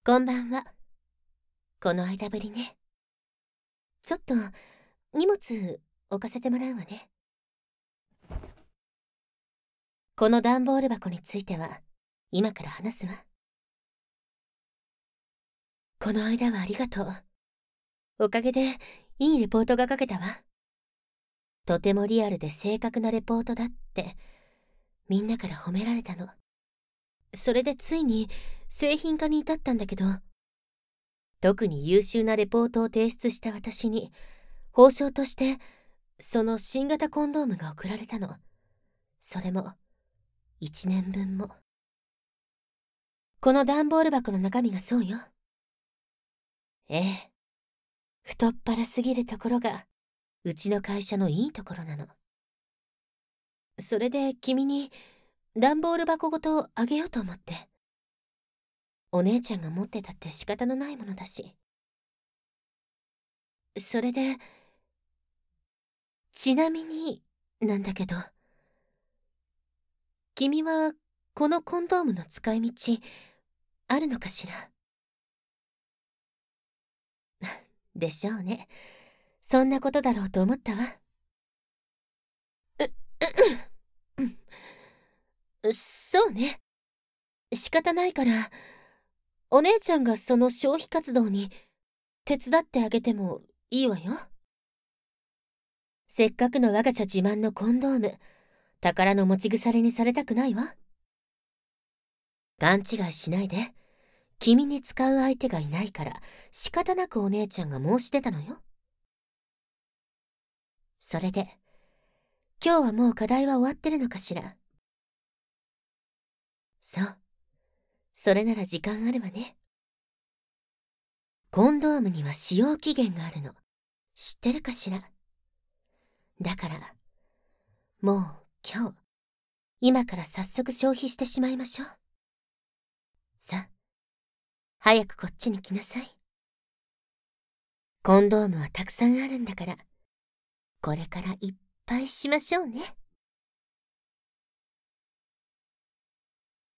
こんばんは。この間ぶりね。ちょっと荷物置かせてもらうわね。この段ボール箱については今から話すわ。この間はありがとう。おかげでいいレポートが書けたわ。とてもリアルで正確なレポートだってみんなから褒められたの。それでついに製品化に至ったんだけど、特に優秀なレポートを提出した私に報奨としてその新型コンドームが送られたの。それも1年分も。この段ボール箱の中身がそうよ。ええ、太っ腹すぎるところがうちの会社のいいところなの。それで君に段ボール箱ごとあげようと思って。お姉ちゃんが持ってたって仕方のないものだし。それで、ちなみになんだけど、君はこのコンドームの使い道あるのかしら？でしょうね。そんなことだろうと思ったわ。そうね。仕方ないから、お姉ちゃんがその消費活動に手伝ってあげてもいいわよ。せっかくの我が社自慢のコンドーム、宝の持ち腐れにされたくないわ。勘違いしないで。君に使う相手がいないから仕方なくお姉ちゃんが申し出たのよ。それで、今日はもう課題は終わってるのかしら？そう。それなら時間あるわね。コンドームには使用期限があるの。知ってるかしら？だから、もう今から早速消費してしまいましょう。さあ、早くこっちに来なさい。コンドームはたくさんあるんだから、これからいっぱいしましょうね。